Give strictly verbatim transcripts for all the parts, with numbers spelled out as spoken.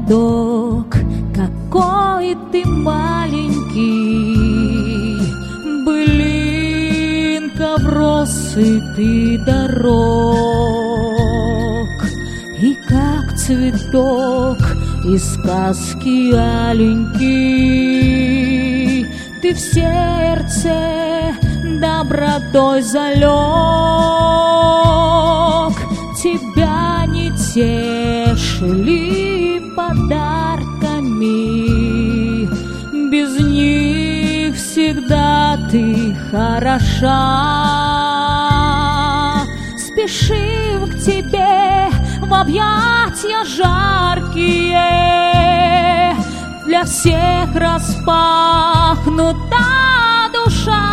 городок, какой ты маленький, былинка в россыпи дорог, и как цветок из сказки аленький, ты в сердце добротой залег. Тебя не тешили подарками, без них всегда ты хороша. Спешим к тебе в объятия жаркие, для всех распахнута душа.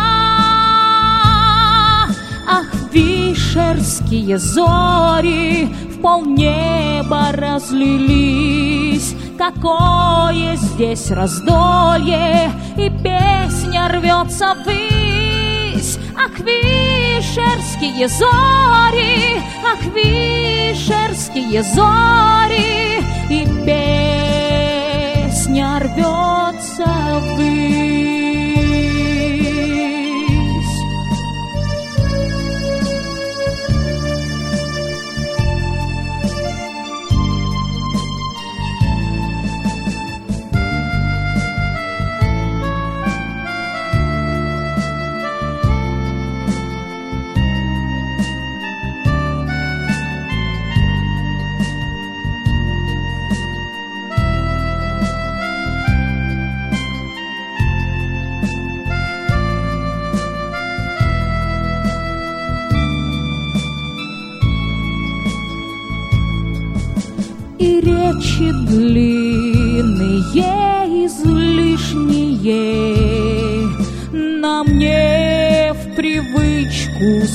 Ах, вишерские зори в полнеба разлились, какое здесь раздолье, и песня рвется ввысь. Ах, вишерские зори, ах, вишерские зори, и песня рвется ввысь. И речи длинные, излишние, нам не в привычку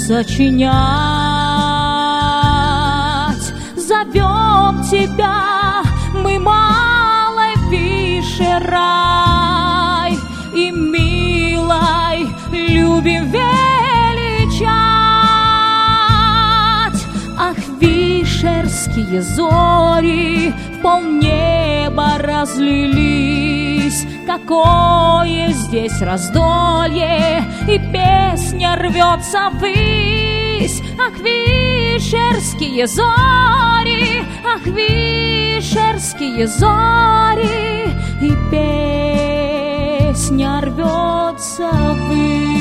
сочинять. Зовем тебя мы малой вишерой, и милой любим величать. Ах, вишерские зори в полнеба разлились, какое здесь раздолье, и песня рвется ввысь. Ах, вишерские зори, ах, вишерские зори, и песня рвется ввысь.